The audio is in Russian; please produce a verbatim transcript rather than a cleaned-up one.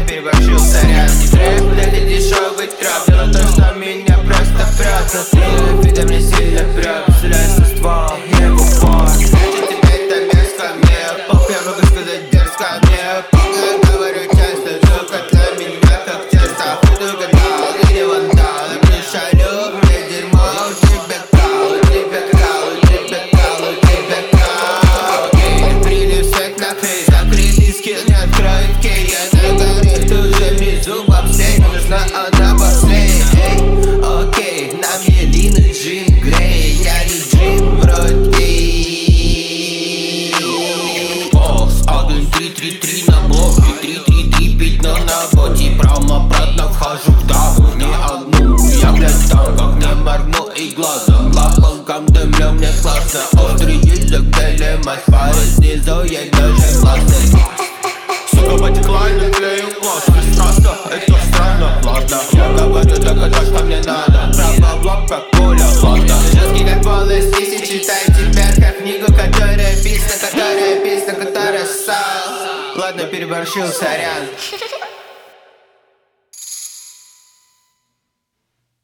переборщил, сорян. Рэп, это дешевый трап. Дело в том, что меня просто прет. Но ты видом не сильно прет. Вселяется ствол, его пор. Значит, тебе это мерзко, мне пох. Я могу сказать дерзко, мне пох. Я говорю часто, жука для меня как тесто. Худу гадал, ты не вандал. Я пришалю, мне дерьмо. У тебя кал, у тебя кал, у тебя кал, у тебя кал. Окей, прилив свет на фейс. Закрытый скилл не откроет кей. Я нагорит уже внизу бобслей. Нужна одна бобслей. Окей, на мне Лина Джин Грей. Я не Джин в рот гей. Босс, один три три три на блоке. три три три пять ноль на боте. Прямо-обратно вхожу в даму. Не одну, я блядь там, как не моргну и глазом. Лапалкам дымлю, мне классно. Острый язык, делимась, парень снизу, ей даже классный. Сука, потекла и наклею глаз. Бесстрастно, это странно, ладно. Я говорю только то, что мне надо. Право в лоб, как пуля, ладно. Жесткий как волос, если читай теперь как книгу, которая писана, которая писана, которая ссал. Ладно, переборщил, сорян.